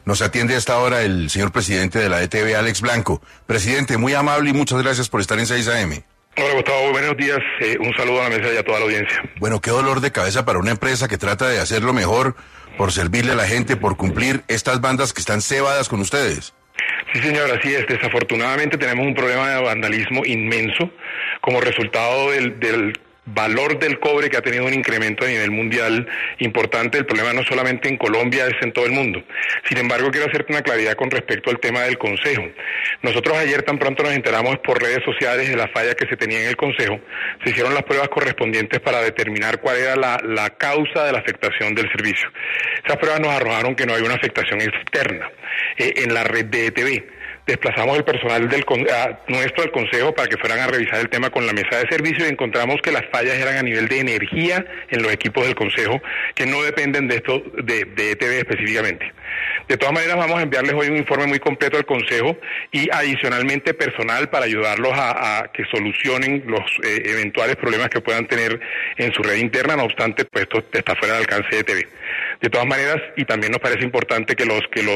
Nos atiende a esta hora el señor presidente de la ETB, Alex Blanco. Presidente, muy amable y muchas gracias por estar en 6 AM. Hola Gustavo, buenos días, un saludo a la mesa y a toda la audiencia. Bueno, qué dolor de cabeza para una empresa que trata de hacerlo mejor, por servirle a la gente, por cumplir estas bandas que están cebadas con ustedes. Sí señor, así es, desafortunadamente tenemos un problema de vandalismo inmenso como resultado del valor del cobre que ha tenido un incremento a nivel mundial importante. El problema no solamente en Colombia, es en todo el mundo. Sin embargo, quiero hacerte una claridad con respecto al tema del Consejo. Nosotros ayer tan pronto nos enteramos por redes sociales de la falla que se tenía en el Consejo. Se hicieron las pruebas correspondientes para determinar cuál era la causa de la afectación del servicio. Esas pruebas nos arrojaron que no hay una afectación externa en la red de ETB. Desplazamos el personal nuestro del Consejo para que fueran a revisar el tema con la mesa de servicio y encontramos que las fallas eran a nivel de energía en los equipos del Consejo, que no dependen de esto de ETB específicamente. De todas maneras, vamos a enviarles hoy un informe muy completo al Consejo y adicionalmente personal para ayudarlos a que solucionen los eventuales problemas que puedan tener en su red interna. No obstante, pues esto está fuera del alcance de ETB. De todas maneras, y también nos parece importante que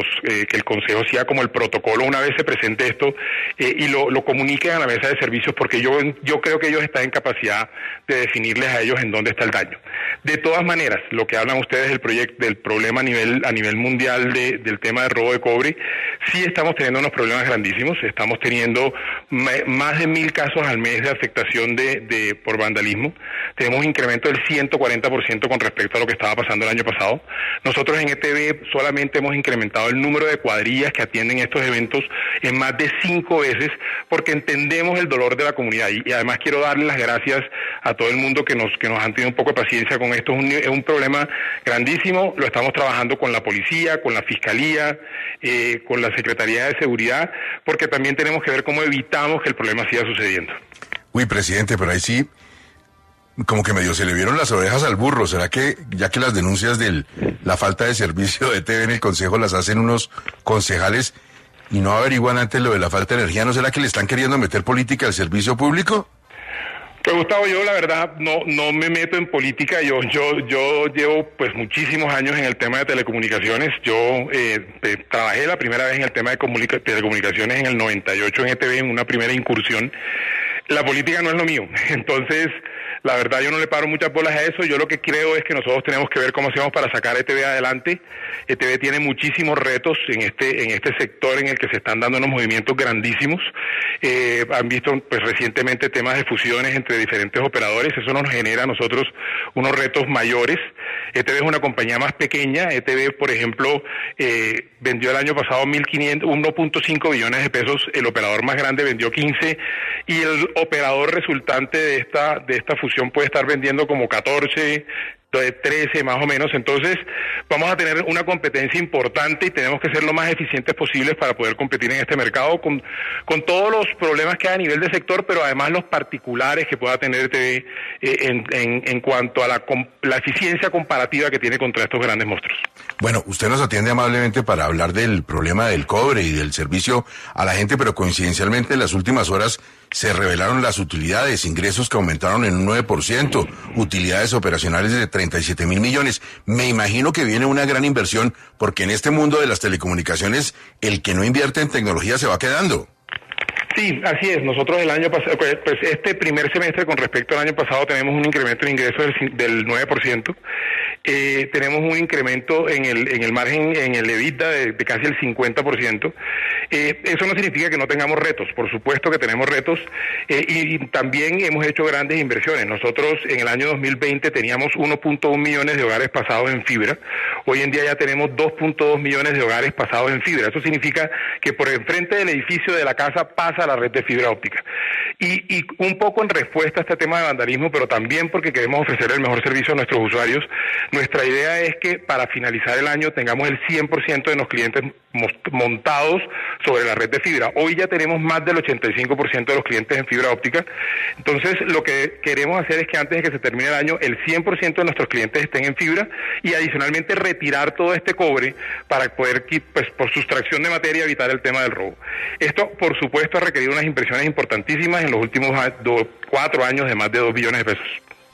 el Consejo sea como el protocolo una vez se presente esto y lo comuniquen a la mesa de servicios, porque yo creo que ellos están en capacidad de definirles a ellos en dónde está el daño. De todas maneras, lo que hablan ustedes del problema a nivel mundial del tema de robo de cobre, sí estamos teniendo unos problemas grandísimos. Estamos teniendo más de 1.000 casos al mes de afectación por vandalismo. Tenemos un incremento del 140% con respecto a lo que estaba pasando el año pasado. Nosotros en ETB solamente hemos incrementado el número de cuadrillas que atienden estos eventos en más de 5 veces, porque entendemos el dolor de la comunidad y además quiero darle las gracias a todo el mundo que nos han tenido un poco de paciencia con esto. Es un problema grandísimo, lo estamos trabajando con la policía, con la fiscalía, con la Secretaría de Seguridad, porque también tenemos que ver cómo evitamos que el problema siga sucediendo. Uy, presidente, pero ahí sí, como que medio se le vieron las orejas al burro. ¿Será que, ya que las denuncias de la falta de servicio de ETB en el Consejo las hacen unos concejales y no averiguan antes lo de la falta de energía, ¿no será que le están queriendo meter política al servicio público? Pues Gustavo, yo la verdad no me meto en política. Yo llevo pues muchísimos años en el tema de telecomunicaciones. Yo trabajé la primera vez en el tema de telecomunicaciones en el 98 en ETB, en una primera incursión. La política no es lo mío, entonces la verdad yo no le paro muchas bolas a eso. Yo lo que creo es que nosotros tenemos que ver cómo hacemos para sacar a ETB adelante. ETB tiene muchísimos retos en este sector en el que se están dando unos movimientos grandísimos. Han visto pues recientemente temas de fusiones entre diferentes operadores. Eso nos genera a nosotros unos retos mayores. ETB es una compañía más pequeña. ETB, por ejemplo, vendió el año pasado 1.5 billones de pesos. El operador más grande vendió 15 y el operador resultante de esta fusión puede estar vendiendo como 14, 13 más o menos. Entonces vamos a tener una competencia importante y tenemos que ser lo más eficientes posibles para poder competir en este mercado con todos los problemas que hay a nivel de sector, pero además los particulares que pueda tener ETB en cuanto a la eficiencia comparativa que tiene contra estos grandes monstruos. Bueno, usted nos atiende amablemente para hablar del problema del cobre y del servicio a la gente, pero coincidencialmente en las últimas horas se revelaron las utilidades, ingresos que aumentaron en un 9%, utilidades operacionales de 37.000 millones. Me imagino que viene una gran inversión, porque en este mundo de las telecomunicaciones, el que no invierte en tecnología se va quedando. Sí, así es. Nosotros el año pasado, pues este primer semestre con respecto al año pasado tenemos un incremento de ingresos del 9%. Tenemos un incremento en el margen, en el EBITDA de casi el 50%. Eso no significa que no tengamos retos. Por supuesto que tenemos retos y también hemos hecho grandes inversiones. Nosotros en el año 2020 teníamos 1.1 millones de hogares pasados en fibra. Hoy en día ya tenemos 2.2 millones de hogares pasados en fibra. Eso significa que por enfrente del edificio de la casa pasa la red de fibra óptica. Y un poco en respuesta a este tema de vandalismo, pero también porque queremos ofrecer el mejor servicio a nuestros usuarios, nuestra idea es que para finalizar el año tengamos el 100% de los clientes montados sobre la red de fibra. Hoy ya tenemos más del 85% de los clientes en fibra óptica. Entonces, lo que queremos hacer es que antes de que se termine el año, el 100% de nuestros clientes estén en fibra y adicionalmente retirar todo este cobre para poder, pues, por sustracción de materia, evitar el tema del robo. Esto, por supuesto, ha requerido unas inversiones importantísimas en los últimos 4 años de más de 2 billones de pesos.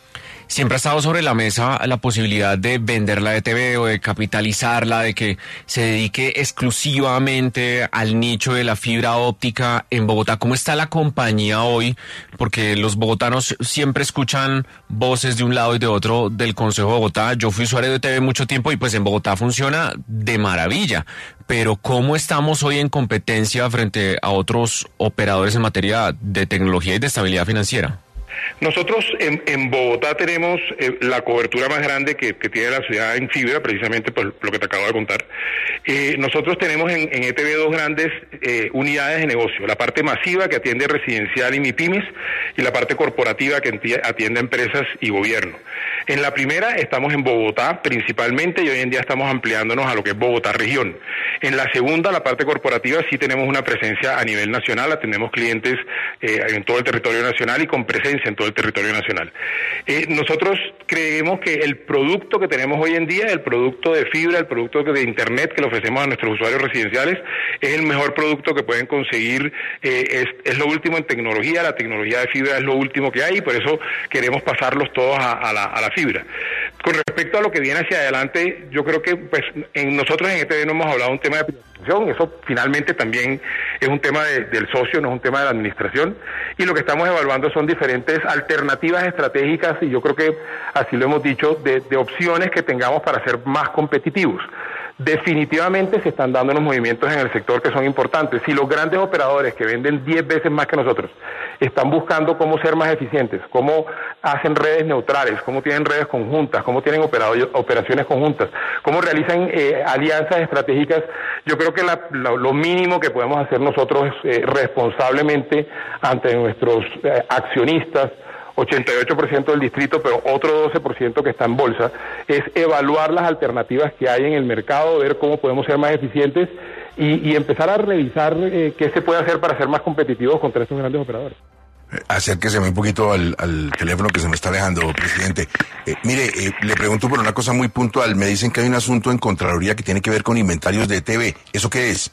Siempre ha estado sobre la mesa la posibilidad de vender la ETV o de capitalizarla, de que se dedique exclusivamente al nicho de la fibra óptica en Bogotá. ¿Cómo está la compañía hoy? Porque los bogotanos siempre escuchan voces de un lado y de otro del Consejo de Bogotá. Yo fui usuario de ETV mucho tiempo y pues en Bogotá funciona de maravilla. Pero ¿cómo estamos hoy en competencia frente a otros operadores en materia de tecnología y de estabilidad financiera? Nosotros en Bogotá tenemos la cobertura más grande que tiene la ciudad en fibra, precisamente por lo que te acabo de contar. Nosotros tenemos en ETV dos grandes unidades de negocio, la parte masiva que atiende residencial y MIPYMES y la parte corporativa que atiende empresas y gobierno. En la primera estamos en Bogotá principalmente y hoy en día estamos ampliándonos a lo que es Bogotá región. En la segunda, la parte corporativa, sí tenemos una presencia a nivel nacional, atendemos clientes en todo el territorio nacional y con presencia en todo el territorio nacional. Nosotros creemos que el producto que tenemos hoy en día, el producto de fibra, el producto de internet que le ofrecemos a nuestros usuarios residenciales, es el mejor producto que pueden conseguir, es lo último en tecnología, la tecnología de fibra es lo último que hay y por eso queremos pasarlos todos a la fibra. Con respecto a lo que viene hacia adelante, yo creo que pues nosotros en ETV no hemos hablado de un tema de privatización, eso finalmente también es un tema del socio, no es un tema de la administración, y lo que estamos evaluando son diferentes alternativas estratégicas, y yo creo que así lo hemos dicho, de opciones que tengamos para ser más competitivos. Definitivamente se están dando unos movimientos en el sector que son importantes. Si los grandes operadores que venden 10 veces más que nosotros están buscando cómo ser más eficientes, cómo hacen redes neutrales, cómo tienen redes conjuntas, cómo tienen operaciones conjuntas, cómo realizan alianzas estratégicas, yo creo que lo mínimo que podemos hacer nosotros responsablemente ante nuestros accionistas, 88% del distrito, pero otro 12% que está en bolsa, es evaluar las alternativas que hay en el mercado, ver cómo podemos ser más eficientes y empezar a revisar qué se puede hacer para ser más competitivos contra estos grandes operadores. Acérquese un poquito al teléfono que se me está alejando, presidente. Mire, le pregunto por una cosa muy puntual. Me dicen que hay un asunto en Contraloría que tiene que ver con inventarios de ETV. ¿Eso qué es?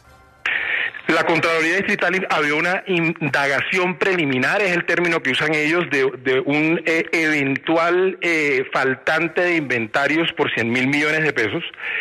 La Contraloría Distrital abrió una indagación preliminar, es el término que usan ellos, de un eventual faltante de inventarios por 100.000 millones de pesos.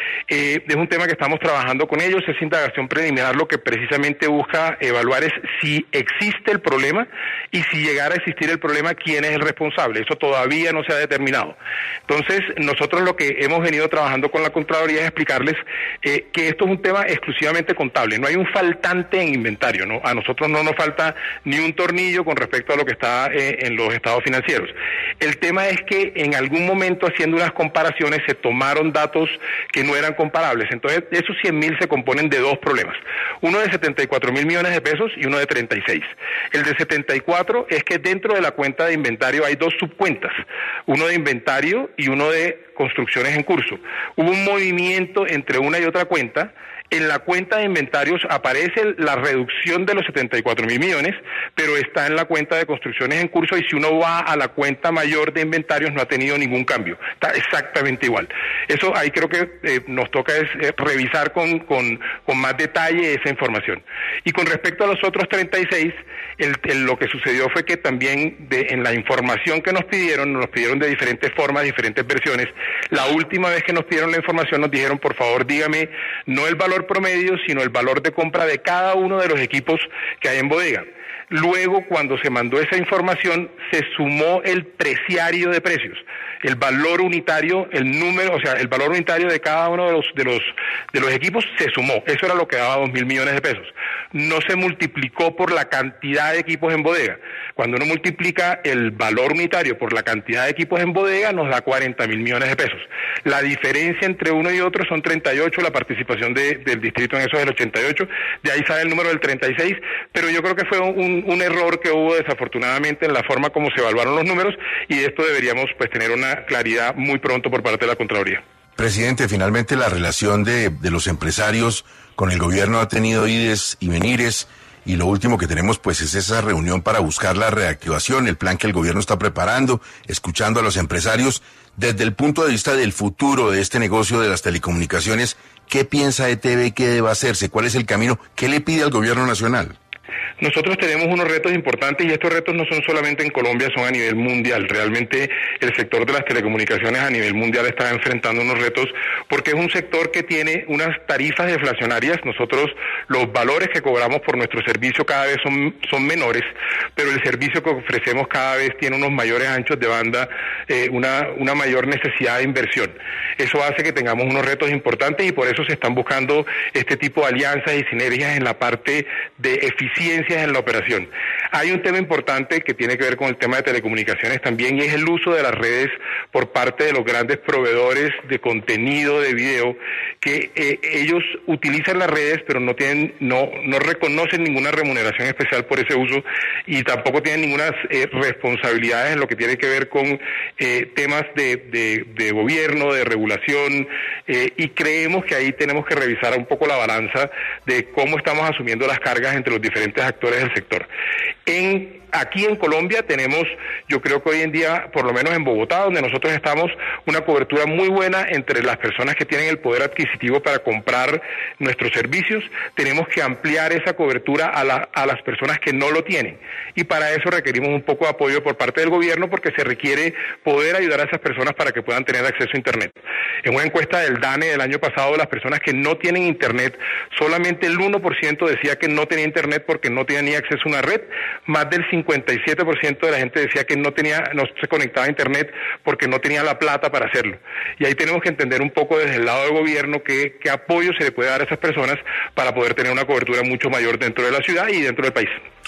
Es un tema que estamos trabajando con ellos, esa indagación preliminar lo que precisamente busca evaluar es si existe el problema y si llegara a existir el problema, quién es el responsable. Eso todavía no se ha determinado. Entonces, nosotros lo que hemos venido trabajando con la Contraloría es explicarles que esto es un tema exclusivamente contable, no hay un faltante en inventario, ¿no? A nosotros no nos falta ni un tornillo con respecto a lo que está en los estados financieros. El tema es que en algún momento, haciendo unas comparaciones, se tomaron datos que no eran comparables. Entonces, esos 100.000 se componen de dos problemas. Uno de 74.000 millones de pesos y uno de 36. El de 74 es que dentro de la cuenta de inventario hay dos subcuentas, uno de inventario y uno de construcciones en curso. Hubo un movimiento entre una y otra cuenta. En la cuenta de inventarios aparece la reducción de los 74.000 millones, pero está en la cuenta de construcciones en curso y si uno va a la cuenta mayor de inventarios no ha tenido ningún cambio, está exactamente igual. Eso ahí creo que nos toca es revisar con más detalle esa información. Y con respecto a los otros 36, lo que sucedió fue que también en la información que nos pidieron de diferentes formas, diferentes versiones. La última vez que nos pidieron la información nos dijeron, por favor, dígame no el valor promedio, sino el valor de compra de cada uno de los equipos que hay en bodega. Luego, cuando se mandó esa información, se sumó el preciario de precios, el valor unitario, el número, o sea, el valor unitario de cada uno de los equipos se sumó. Eso era lo que daba 2.000 millones de pesos. No se multiplicó por la cantidad de equipos en bodega. Cuando uno multiplica el valor unitario por la cantidad de equipos en bodega, nos da 40.000 millones de pesos. La diferencia entre uno y otro son 38, la participación del distrito en eso es el 88, de ahí sale el número del 36, pero yo creo que fue un error que hubo desafortunadamente en la forma como se evaluaron los números y de esto deberíamos pues tener una claridad muy pronto por parte de la Contraloría. Presidente, finalmente la relación de los empresarios con el gobierno ha tenido ides y venires y lo último que tenemos pues es esa reunión para buscar la reactivación, el plan que el gobierno está preparando, escuchando a los empresarios. Desde el punto de vista del futuro de este negocio de las telecomunicaciones, ¿qué piensa ETV que debe hacerse? ¿Cuál es el camino? ¿Qué le pide al gobierno nacional? Nosotros tenemos unos retos importantes y estos retos no son solamente en Colombia, son a nivel mundial. Realmente el sector de las telecomunicaciones a nivel mundial está enfrentando unos retos porque es un sector que tiene unas tarifas deflacionarias. Nosotros los valores que cobramos por nuestro servicio cada vez son menores, pero el servicio que ofrecemos cada vez tiene unos mayores anchos de banda, una mayor necesidad de inversión. Eso hace que tengamos unos retos importantes y por eso se están buscando este tipo de alianzas y sinergias en la parte de eficiencia en la operación. Hay un tema importante que tiene que ver con el tema de telecomunicaciones también y es el uso de las redes por parte de los grandes proveedores de contenido de video que ellos utilizan las redes pero no reconocen ninguna remuneración especial por ese uso y tampoco tienen ninguna responsabilidades en lo que tiene que ver con temas de gobierno, de regulación y creemos que ahí tenemos que revisar un poco la balanza de cómo estamos asumiendo las cargas entre los diferentes actores del sector. Aquí en Colombia tenemos, yo creo que hoy en día, por lo menos en Bogotá, donde nosotros estamos, una cobertura muy buena entre las personas que tienen el poder adquisitivo para comprar nuestros servicios. Tenemos que ampliar esa cobertura a las personas que no lo tienen. Y para eso requerimos un poco de apoyo por parte del gobierno porque se requiere poder ayudar a esas personas para que puedan tener acceso a Internet. En una encuesta del DANE del año pasado, las personas que no tienen Internet, solamente el 1% decía que no tenía Internet porque no tenía acceso a una red, más del 57% de la gente decía que no se conectaba a Internet porque no tenía la plata para hacerlo. Y ahí tenemos que entender un poco desde el lado del gobierno qué apoyo se le puede dar a esas personas para poder tener una cobertura mucho mayor dentro de la ciudad y dentro del país.